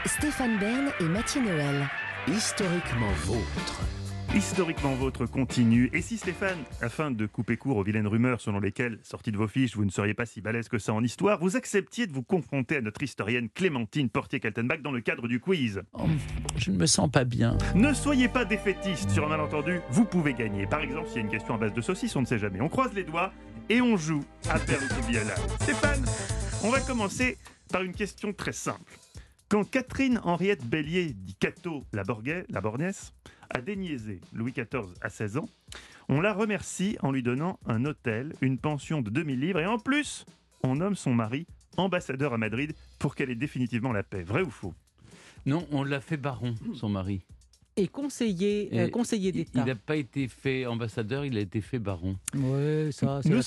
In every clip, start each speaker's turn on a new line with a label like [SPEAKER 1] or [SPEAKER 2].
[SPEAKER 1] Stéphane Bern et Mathieu Noël.
[SPEAKER 2] Historiquement vôtre.
[SPEAKER 3] Historiquement vôtre continue. Et si Stéphane, afin de couper court aux vilaines rumeurs selon lesquelles, sorties de vos fiches, vous ne seriez pas si balèze que ça en histoire, vous acceptiez de vous confronter à notre historienne Clémentine Portier-Kaltenbach dans le cadre du quiz?
[SPEAKER 4] Je ne me sens pas bien.
[SPEAKER 3] Ne soyez pas défaitiste, sur un malentendu, vous pouvez gagner. Par exemple, s'il y a une question à base de saucisse, on ne sait jamais. On croise les doigts et on joue à perdre ou bien là. Stéphane, on va commencer par une question très simple. Quand Catherine Henriette Bélier, dit Cato la Borgnesse, a déniaisé Louis XIV à 16 ans, on la remercie en lui donnant un hôtel, une pension de 2000 livres et en plus, on nomme son mari ambassadeur à Madrid pour qu'elle ait définitivement la paix. Vrai ou faux?
[SPEAKER 4] Non, on l'a fait baron, son mari.
[SPEAKER 5] Et conseiller d'État.
[SPEAKER 4] Il n'a pas été fait ambassadeur, il a été fait baron.
[SPEAKER 5] Oui, ça, c'est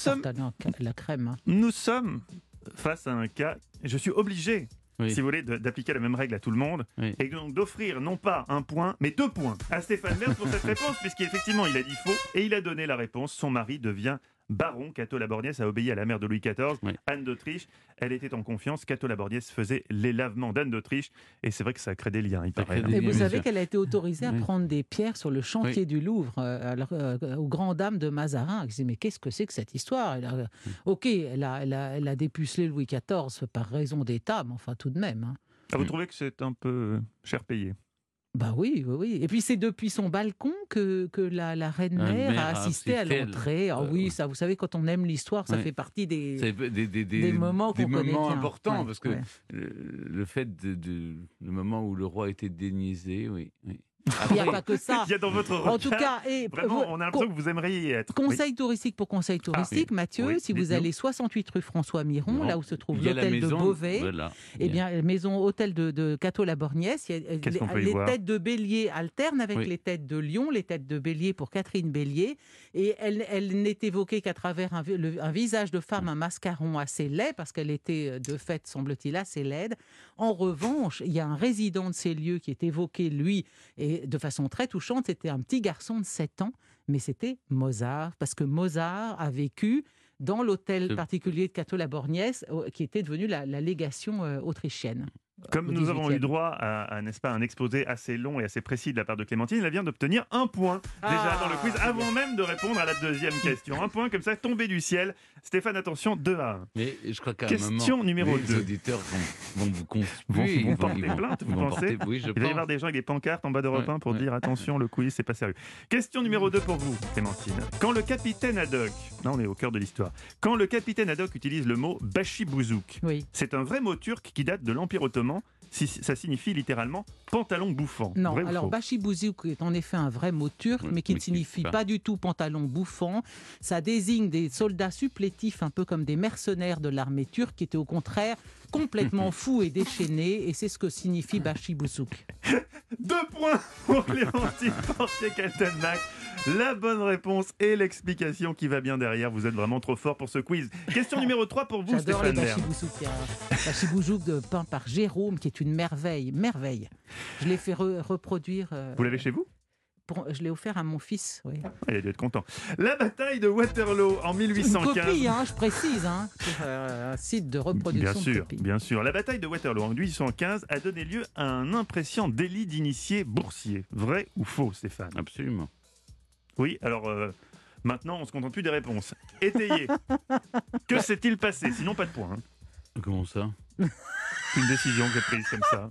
[SPEAKER 5] la crème. Hein.
[SPEAKER 3] Nous sommes face à un cas, je suis obligé,
[SPEAKER 4] Oui.
[SPEAKER 3] si vous voulez, d'appliquer la même règle à tout le monde,
[SPEAKER 4] Oui.
[SPEAKER 3] et donc d'offrir non pas un point, mais 2 points à Stéphane Bern pour cette réponse, puisqu'effectivement il a dit faux, et il a donné la réponse. Son mari devient baron. Cato la Borgnesse a obéi à la mère de Louis XIV,
[SPEAKER 4] Oui.
[SPEAKER 3] Anne d'Autriche. Elle était en confiance. Cato la Borgnesse faisait les lavements d'Anne d'Autriche, et c'est vrai que ça crée des liens, il
[SPEAKER 4] Ça
[SPEAKER 3] paraît.
[SPEAKER 4] crée des
[SPEAKER 5] Et
[SPEAKER 4] liens.
[SPEAKER 5] vous
[SPEAKER 4] bien
[SPEAKER 5] savez
[SPEAKER 4] sûr.
[SPEAKER 5] qu'elle a été autorisée à
[SPEAKER 4] Oui.
[SPEAKER 5] prendre des pierres sur le chantier
[SPEAKER 4] Oui.
[SPEAKER 5] du Louvre aux grandes dames de Mazarin. Elle disait, mais qu'est-ce que c'est que cette histoire? Ok, elle a dépucelé Louis XIV par raison d'État, mais enfin tout de même. Hein.
[SPEAKER 3] Ah, vous trouvez que c'est un peu cher payé?
[SPEAKER 5] Bah oui. Et puis c'est depuis son balcon que la reine-mère a assisté à l'entrée. Ah oui, ça, vous savez, quand on aime l'histoire, ça
[SPEAKER 4] Ouais.
[SPEAKER 5] fait partie
[SPEAKER 4] C'est
[SPEAKER 5] des moments qu'on connaît bien.
[SPEAKER 4] importants,
[SPEAKER 5] Ouais,
[SPEAKER 4] parce que
[SPEAKER 5] ouais.
[SPEAKER 4] le fait le moment où le roi a été déniaisé, oui.
[SPEAKER 5] Il n'y a pas que ça.
[SPEAKER 3] Il y a dans votre regard,
[SPEAKER 5] En tout cas,
[SPEAKER 3] vraiment, on a l'impression que vous aimeriez y être.
[SPEAKER 5] Conseil touristique pour conseil touristique,
[SPEAKER 4] oui.
[SPEAKER 5] Mathieu,
[SPEAKER 3] Oui,
[SPEAKER 5] si vous
[SPEAKER 3] dites-nous.
[SPEAKER 5] allez 68 rue François Miron,
[SPEAKER 4] Non.
[SPEAKER 5] là où se trouve
[SPEAKER 4] Il y a la
[SPEAKER 5] l'hôtel de
[SPEAKER 4] maison,
[SPEAKER 5] Beauvais,
[SPEAKER 4] voilà.
[SPEAKER 5] eh bien, maison hôtel de Cato la Borgnesse,
[SPEAKER 3] Qu'est-ce qu'on peut y
[SPEAKER 5] les
[SPEAKER 3] voir?
[SPEAKER 5] têtes de bélier alternent avec
[SPEAKER 4] Oui.
[SPEAKER 5] les têtes de lion, les têtes de bélier pour Catherine Bélier, et elle n'est évoquée qu'à travers un visage de femme, un mascaron assez laid, parce qu'elle était de fait, semble-t-il, assez laide. En revanche, il y a un résident de ces lieux qui est évoqué, lui, et de façon très touchante, c'était un petit garçon de 7 ans, mais c'était Mozart, parce que Mozart a vécu dans l'hôtel particulier de Cato la Borgnesse, qui était devenu la légation autrichienne.
[SPEAKER 3] Comme
[SPEAKER 5] au
[SPEAKER 3] nous avons eu
[SPEAKER 5] 18e.
[SPEAKER 3] droit à, n'est-ce pas, un exposé assez long et assez précis de la part de Clémentine, elle vient d'obtenir 1 point déjà dans le quiz, avant même de répondre à la deuxième question. 1 point comme ça, tombé du ciel. Stéphane, attention, 2-1.
[SPEAKER 4] Mais je crois qu'à un
[SPEAKER 3] Question
[SPEAKER 4] moment,
[SPEAKER 3] numéro
[SPEAKER 4] les
[SPEAKER 3] 2.
[SPEAKER 4] auditeurs vont vous
[SPEAKER 3] Vont
[SPEAKER 4] conspuer.
[SPEAKER 3] porter plainte, vous pensez?
[SPEAKER 4] Oui, je
[SPEAKER 3] Il va y
[SPEAKER 4] pense.
[SPEAKER 3] avoir des gens avec des pancartes en bas d'Europe 1 pour
[SPEAKER 4] Ouais.
[SPEAKER 3] dire attention, le quiz, c'est pas sérieux. Question numéro 2 pour vous, Clémentine. Quand le capitaine Haddock, là on est au cœur de l'histoire, quand le capitaine Haddock utilise le mot bachibouzouk,
[SPEAKER 5] Oui.
[SPEAKER 3] c'est un vrai mot turc qui date de l'Empire ottoman. Ça signifie littéralement pantalon bouffant.
[SPEAKER 5] Non,
[SPEAKER 3] Vrai ou
[SPEAKER 5] alors
[SPEAKER 3] faux?
[SPEAKER 5] bachibouzouk est en effet un vrai mot turc,
[SPEAKER 4] Oui,
[SPEAKER 5] mais qui ne
[SPEAKER 4] mais qui
[SPEAKER 5] signifie
[SPEAKER 4] pas.
[SPEAKER 5] pas du tout pantalon bouffant. Ça désigne des soldats supplétifs, un peu comme des mercenaires de l'armée turque, qui étaient au contraire complètement fous et déchaînés, et c'est ce que signifie bachibouzouk.
[SPEAKER 3] 2 points pour Clémentine Portier-Kaltenbach. La bonne réponse et l'explication qui va bien derrière. Vous êtes vraiment trop fort pour ce quiz. Question numéro 3 pour vous,
[SPEAKER 5] J'adore les
[SPEAKER 3] Stéphane Bern.
[SPEAKER 5] bachibouzouk. Il y a un bachibouzouk peint par Jérôme, qui est une merveille. Je l'ai fait reproduire.
[SPEAKER 3] Vous l'avez chez vous?
[SPEAKER 5] Je l'ai offert à mon fils. Oui.
[SPEAKER 3] Il a dû être content. La bataille de Waterloo en
[SPEAKER 5] Une
[SPEAKER 3] 1815.
[SPEAKER 5] copie, hein, je précise, hein, sur un site de reproduction
[SPEAKER 3] Bien
[SPEAKER 5] de
[SPEAKER 3] sûr,
[SPEAKER 5] copies.
[SPEAKER 3] bien sûr. La bataille de Waterloo en 1815 a donné lieu à un impressionnant délit d'initié boursier. Vrai ou faux, Stéphane?
[SPEAKER 4] Absolument.
[SPEAKER 3] Oui, alors maintenant, on ne se contente plus des réponses. Étayez. Que s'est-il passé? Sinon, pas de point. Hein.
[SPEAKER 4] Comment ça?
[SPEAKER 3] C'est une décision que j'ai prise comme ça.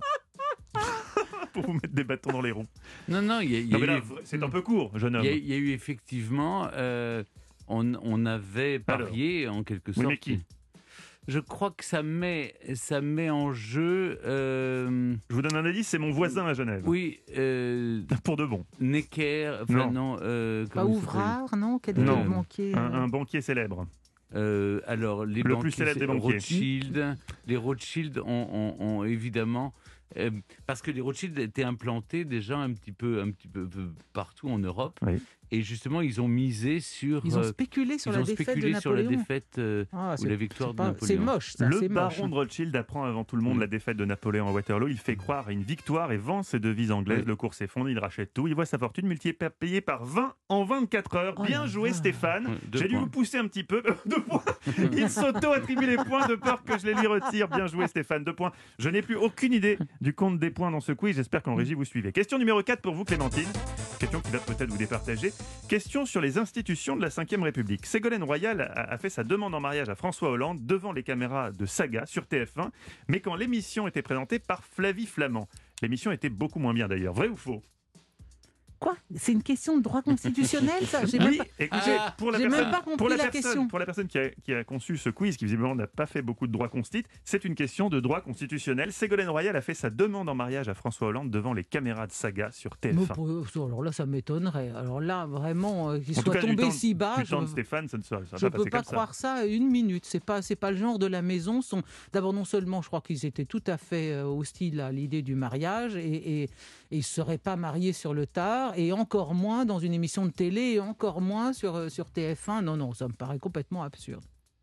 [SPEAKER 3] Pour vous mettre des bâtons dans les roues.
[SPEAKER 4] Non, il y a
[SPEAKER 3] Non, mais là,
[SPEAKER 4] eu...
[SPEAKER 3] c'est un peu court, jeune homme.
[SPEAKER 4] Il y a eu effectivement... on avait parié, en quelque
[SPEAKER 3] Oui,
[SPEAKER 4] sorte...
[SPEAKER 3] mais qui?
[SPEAKER 4] Je crois que ça met en jeu...
[SPEAKER 3] Je vous donne un indice, c'est mon voisin à Genève.
[SPEAKER 4] oui,
[SPEAKER 3] Pour de bon.
[SPEAKER 4] Necker...
[SPEAKER 3] Non.
[SPEAKER 4] Enfin, non.
[SPEAKER 5] Pas
[SPEAKER 4] comment il s'appelle
[SPEAKER 5] Ouvrard, non? Quel est
[SPEAKER 3] Non.
[SPEAKER 5] le banquier
[SPEAKER 3] Un banquier célèbre.
[SPEAKER 4] Alors, les
[SPEAKER 3] Le
[SPEAKER 4] banquiers,
[SPEAKER 3] plus célèbre des
[SPEAKER 4] c'est
[SPEAKER 3] banquiers.
[SPEAKER 4] Les Rothschild ont évidemment... parce que les Rothschild étaient implantés déjà un petit peu partout en Europe.
[SPEAKER 3] Oui.
[SPEAKER 4] Et justement, ils ont misé sur...
[SPEAKER 5] Ils ont spéculé sur la défaite de Napoléon.
[SPEAKER 4] Ou la victoire de Napoléon.
[SPEAKER 5] C'est moche, ça.
[SPEAKER 3] Le
[SPEAKER 5] c'est
[SPEAKER 3] baron
[SPEAKER 5] moche.
[SPEAKER 3] de Rothschild apprend avant tout le monde la défaite de Napoléon à Waterloo. Il fait croire à une victoire et vend ses devises anglaises.
[SPEAKER 4] Oui.
[SPEAKER 3] Le cours s'effondre, il rachète tout. Il voit sa fortune multipliée par 20 en 24 heures.
[SPEAKER 5] Oh
[SPEAKER 3] Bien
[SPEAKER 5] la
[SPEAKER 3] joué,
[SPEAKER 5] vache.
[SPEAKER 3] Stéphane.
[SPEAKER 4] Ouais, 2
[SPEAKER 3] J'ai dû
[SPEAKER 4] points.
[SPEAKER 3] vous pousser un petit peu. 2 points. Il s'auto-attribue les points de peur que je les lui retire. Bien joué, Stéphane. 2 points. Je n'ai plus aucune idée du compte des points dans ce quiz. J'espère qu'en régie vous suivez. Question numéro 4 pour vous, Clémentine. Question qui va peut-être vous départager. Question sur les institutions de la Ve République. Ségolène Royal a fait sa demande en mariage à François Hollande devant les caméras de Saga sur TF1, mais quand l'émission était présentée par Flavie Flamand. L'émission était beaucoup moins bien d'ailleurs. Vrai ou faux?
[SPEAKER 5] Quoi? C'est une question de droit constitutionnel, ça? J'ai
[SPEAKER 3] Oui,
[SPEAKER 5] même pas...
[SPEAKER 3] écoutez, pour la
[SPEAKER 5] j'ai
[SPEAKER 3] personne,
[SPEAKER 5] même pas compris la question.
[SPEAKER 3] Pour la personne qui a conçu ce quiz, qui visiblement n'a pas fait beaucoup de droit constit, c'est une question de droit constitutionnel. Ségolène Royal a fait sa demande en mariage à François Hollande devant les caméras de Saga sur TF1.
[SPEAKER 5] Alors là, ça m'étonnerait. Alors là, vraiment, qu'il
[SPEAKER 3] En tout
[SPEAKER 5] soit
[SPEAKER 3] cas,
[SPEAKER 5] tombé si bas,
[SPEAKER 3] du temps de Stéphane, ça ne va
[SPEAKER 5] je
[SPEAKER 3] pas
[SPEAKER 5] ne peux
[SPEAKER 3] passer
[SPEAKER 5] pas
[SPEAKER 3] comme ça.
[SPEAKER 5] croire ça une minute. C'est pas le genre de la maison. D'abord, non seulement, je crois qu'ils étaient tout à fait hostiles à l'idée du mariage et ils ne seraient pas mariés sur le tard, et encore moins dans une émission de télé, et encore moins sur TF1. Non, ça me paraît complètement absurde.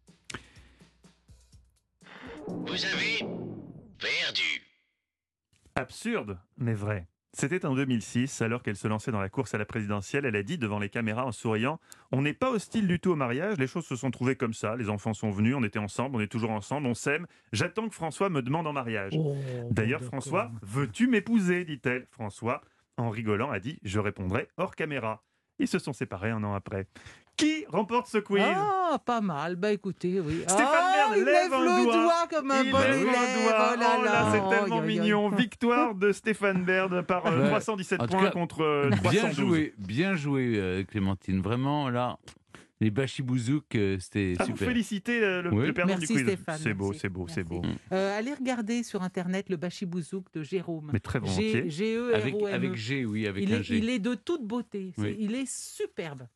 [SPEAKER 2] Vous avez perdu.
[SPEAKER 3] Absurde, mais vrai. C'était en 2006, alors qu'elle se lançait dans la course à la présidentielle. Elle a dit devant les caméras en souriant « On n'est pas hostile du tout au mariage, les choses se sont trouvées comme ça. Les enfants sont venus, on était ensemble, on est toujours ensemble, on s'aime. J'attends que François me demande en mariage. D'ailleurs, François, veux-tu m'épouser ?» dit-elle. François, en rigolant, a dit « Je répondrai hors caméra ». Ils se sont séparés un an après. Qui remporte ce quiz?
[SPEAKER 5] Ah, pas mal. Bah écoutez, oui.
[SPEAKER 3] Stéphane Bern
[SPEAKER 5] il
[SPEAKER 3] lève
[SPEAKER 5] lève
[SPEAKER 3] un
[SPEAKER 5] le
[SPEAKER 3] doigt.
[SPEAKER 5] doigt comme un
[SPEAKER 3] Il
[SPEAKER 5] bon
[SPEAKER 3] lève
[SPEAKER 5] élève.
[SPEAKER 3] un doigt.
[SPEAKER 5] Oh là là.
[SPEAKER 3] C'est tellement
[SPEAKER 5] Aïe, aïe, aïe.
[SPEAKER 3] mignon. Victoire de Stéphane Bern par 317
[SPEAKER 4] en tout
[SPEAKER 3] points
[SPEAKER 4] cas,
[SPEAKER 3] contre
[SPEAKER 4] Bien
[SPEAKER 3] 312.
[SPEAKER 4] joué, Clémentine. Vraiment, là, les bachibouzouk, c'était
[SPEAKER 3] Vous
[SPEAKER 4] super.
[SPEAKER 3] félicitez le
[SPEAKER 4] Oui.
[SPEAKER 3] perdant du
[SPEAKER 5] Merci,
[SPEAKER 3] quiz.
[SPEAKER 5] Stéphane.
[SPEAKER 3] C'est beau,
[SPEAKER 5] Merci.
[SPEAKER 3] c'est beau, c'est beau.
[SPEAKER 5] Merci. Allez regarder sur Internet le bachibouzouk de Jérôme.
[SPEAKER 3] Mais très volontiers.
[SPEAKER 5] G-E-R-O-M-E.
[SPEAKER 4] Avec G, oui, avec un G.
[SPEAKER 5] Il est de toute beauté.
[SPEAKER 4] Oui.
[SPEAKER 5] Il est superbe.